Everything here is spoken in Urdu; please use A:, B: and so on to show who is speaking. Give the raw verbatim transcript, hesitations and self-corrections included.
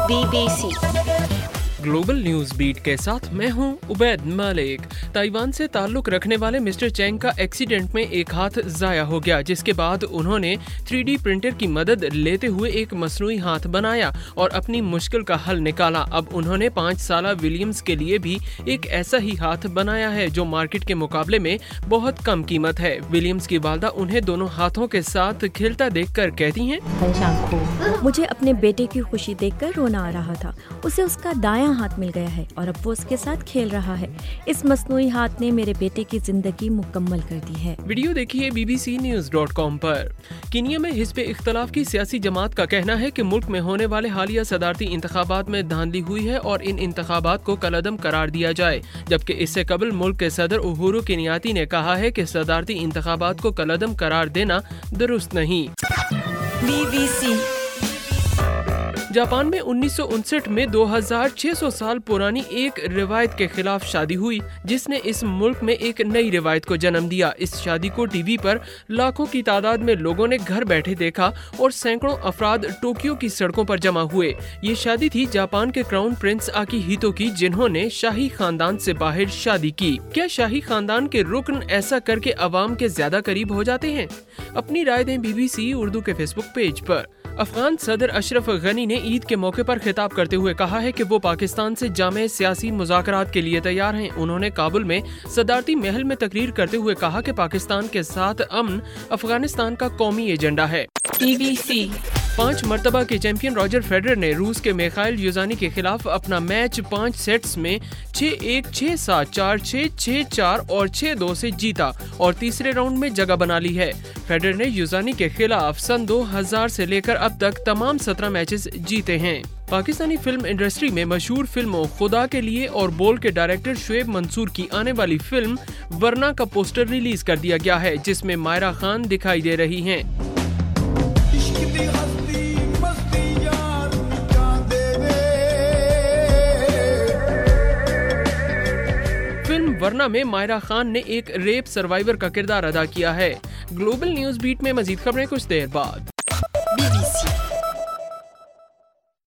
A: Be B C
B: global news beat کے ساتھ میں ہوں عبید مالک۔ تائیوان سے تعلق رکھنے والے مسٹر چینگ کا ایکسیڈنٹ میں ایک ہاتھ ضائع ہو گیا، جس کے بعد انہوں نے تھری ڈی پرنٹر کی مدد لیتے ہوئے ایک مصنوعی ہاتھ بنایا اور اپنی مشکل کا حل نکالا۔ اب انہوں نے پانچ سالہ ولیمز کے لیے بھی ایک ایسا ہی ہاتھ بنایا ہے جو مارکیٹ کے مقابلے میں بہت کم قیمت ہے۔ ولیمز کی والدہ انہیں دونوں ہاتھوں کے ساتھ کھیلتا دیکھ کر کہتی ہیں،
C: مجھے اپنے بیٹے کی خوشی دیکھ کر رونا آ رہا تھا۔ اسے اس کا دایاں ہاتھ مل گیا ہے اور اب وہ اس کے ساتھ کھیل رہا ہے۔ اس مصنوعی ہاتھ نے میرے بیٹے کی زندگی مکمل کر دی ہے۔
B: ویڈیو دیکھیے B B C news dot com پر۔ کینیا میں حزب اختلاف کی سیاسی جماعت کا کہنا ہے کہ ملک میں ہونے والے حالیہ صدارتی انتخابات میں دھاندلی ہوئی ہے اور ان انتخابات کو کالعدم قرار دیا جائے، جبکہ اس سے قبل ملک کے صدر اہورو کنیاتی نے کہا ہے کہ صدارتی انتخابات کو کالعدم قرار دینا درست نہیں۔
A: بی بی سی
B: جاپان میں انیس سو انسٹھ میں دو ہزار چھ سو سال پرانی ایک روایت کے خلاف شادی ہوئی، جس نے اس ملک میں ایک نئی روایت کو جنم دیا۔ اس شادی کو ٹی وی پر لاکھوں کی تعداد میں لوگوں نے گھر بیٹھے دیکھا اور سینکڑوں افراد ٹوکیو کی سڑکوں پر جمع ہوئے۔ یہ شادی تھی جاپان کے کراؤن پرنس آکی ہیتو کی، جنہوں نے شاہی خاندان سے باہر شادی کی۔ کیا شاہی خاندان کے رکن ایسا کر کے عوام کے زیادہ قریب ہو جاتے ہیں؟ اپنی رائے دیں بی بی سی اردو کے فیس بک پیج پر۔ افغان صدر اشرف غنی نے عید کے موقع پر خطاب کرتے ہوئے کہا ہے کہ وہ پاکستان سے جامع سیاسی مذاکرات کے لیے تیار ہیں۔ انہوں نے کابل میں صدارتی محل میں تقریر کرتے ہوئے کہا کہ پاکستان کے ساتھ امن افغانستان کا قومی ایجنڈا ہے۔
A: بی بی سی
B: پانچ مرتبہ کے چیمپئن راجر فیڈرر نے روس کے میخائل یوزانی کے خلاف اپنا میچ پانچ سیٹس میں چھ ایک، چھ سات، چار چھ، چھ چار اور چھ دو سے جیتا اور تیسرے راؤنڈ میں جگہ بنا لی ہے۔ فیڈرر نے یوزانی کے خلاف سن دو ہزار سے لے کر اب تک تمام سترہ میچز جیتے ہیں۔ پاکستانی فلم انڈسٹری میں مشہور فلموں خدا کے لیے اور بول کے ڈائریکٹر شعیب منصور کی آنے والی فلم ورنہ کا پوسٹر ریلیز کر دیا گیا ہے، جس میں مائرہ خان دکھائی دے رہی ہیں۔ فلم ورنہ میں مائرہ خان نے ایک ریپ سروائیور کا کردار ادا کیا ہے۔ گلوبل نیوز بیٹ میں مزید خبریں کچھ دیر بعد۔
A: Be B C